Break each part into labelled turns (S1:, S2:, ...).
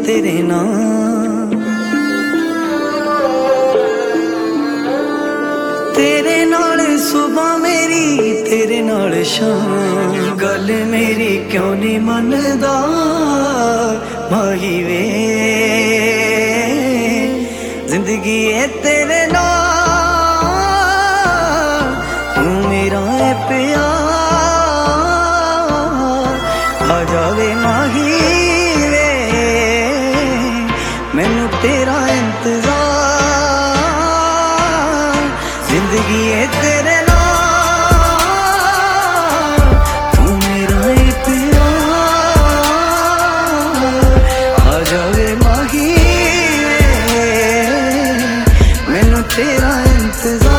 S1: तेरे नाल, तेरे नाल सुबह मेरी तेरे नाल शाम, गल मेरी क्यों नहीं मनदा माही वे, जिंदगी है तेरे नाल, तू मेरा है प्यार, आ जावे माही वे, मैनू तेरा इंतजार, जिंदगी है तेरे नाल, तू मेरा है प्यार, आ जावे माही वे, मैनू तेरा इंतजार।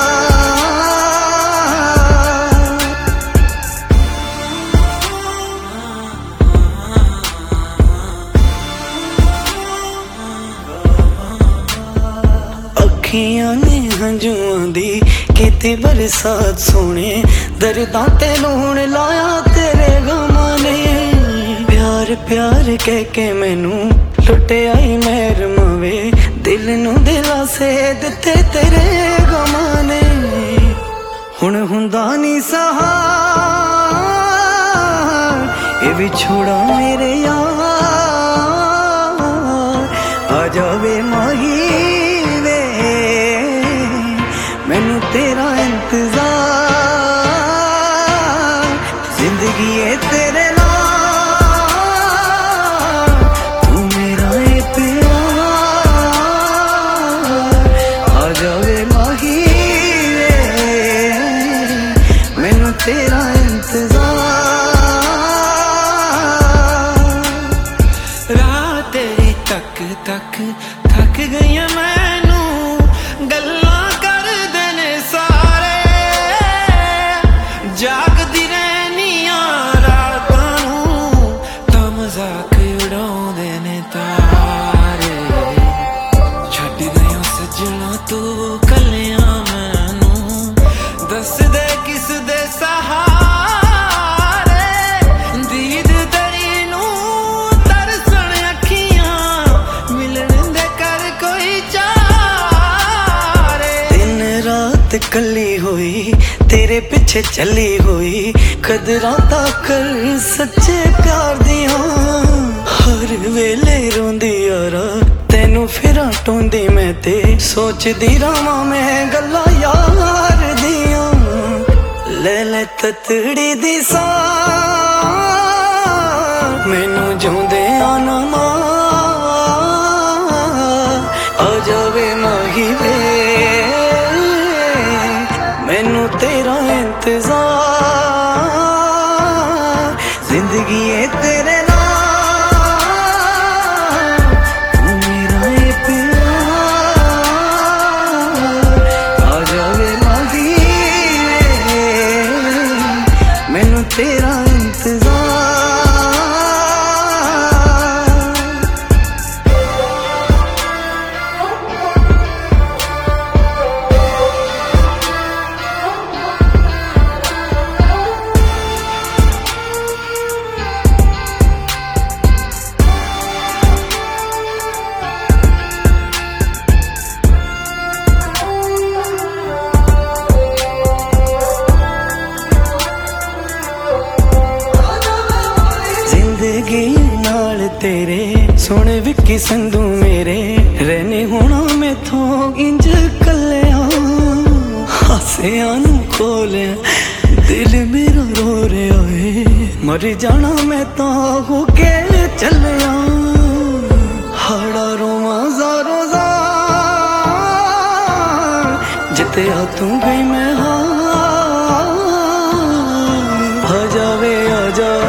S1: अखियां ने हंजुआं दी कीती बरसात सोने, दर्दां ते लूण लाया तेरे गमां ने, प्यार प्यार कह के मैनू लुटे आई मेहर मवे, दिल नू दिलासे दिते तेरे गमां ने, हुण हुंदा नी सहा ए विछोड़ा मेरे यार, आ जावे माही वे, मैनू तेरा इंतजार, जिंदगी है तेरे नाल, तू मेरा है प्यार, आ जावे माही वे, मैनू तेरा इंतजार।
S2: रात तेरी तक तक थक गई मैनू, गल्लां कर देने सारे, जागदी रहनिया रातां नूं, तां मजाक उड़ाउंदे ने तारे, छड्ड गयो सजना तू कलियां मैनू, दस दे किस दे सहारे, दीद तेरी नूं तरसण अखियां, मिलन दे कर कोई चारे,
S1: दिन रात कली हुई तेरे पिछे चली हुई, कदरां तां कर सच्चे प्यार दियां, हर वेले रोंदी यारा तेनू फिरां टोंदी मैं ते, सोचदी रहां मैं गल्लां यार दियां, ले ले ततड़ी दी सां, मैनू जिउंदे आना मां, आ जावे माही वे, मैनू तेरा इंतजार, जिंदगी है तेरे नाल, तू मेरा है प्यार, आ जावे माही वे, मैनू तेरा इंतजार। जिंदगी नाल तेरे सुन विक्की संधू मेरे, रहने होना मैथों इंज कलिया, हासियां नू खोलिया दिल मेरा रो रहा है, मर जाना मैं तो हो के चलिया, हाड़ा रोवां ज़ारो ज़ार, जिते आ तू गई मैं हाँ, आ जावे आ जा